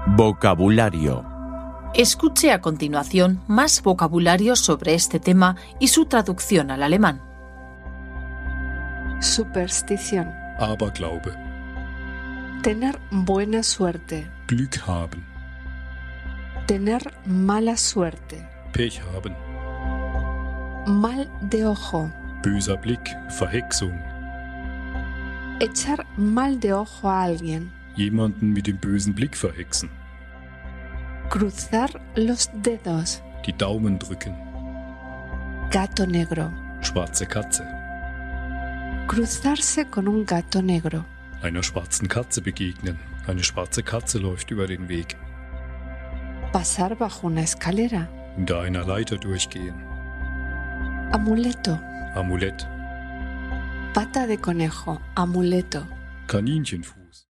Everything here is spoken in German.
Vocabulario. Escuche a continuación más vocabulario sobre este tema y su traducción al alemán. Superstición. Aberglaube. Tener buena suerte. Glück haben. Tener mala suerte. Pech haben. Mal de ojo. Böser Blick. Verhexung. Echar mal de ojo a alguien. Jemanden mit dem bösen Blick verhexen. Cruzar los dedos. Die Daumen drücken. Gato negro. Schwarze Katze. Cruzarse con un gato negro. Einer schwarzen Katze begegnen. Eine schwarze Katze läuft über den Weg. Pasar bajo una escalera. Unter einer Leiter durchgehen. Amuleto. Amulett. Pata de conejo. Amuleto. Kaninchenfuß.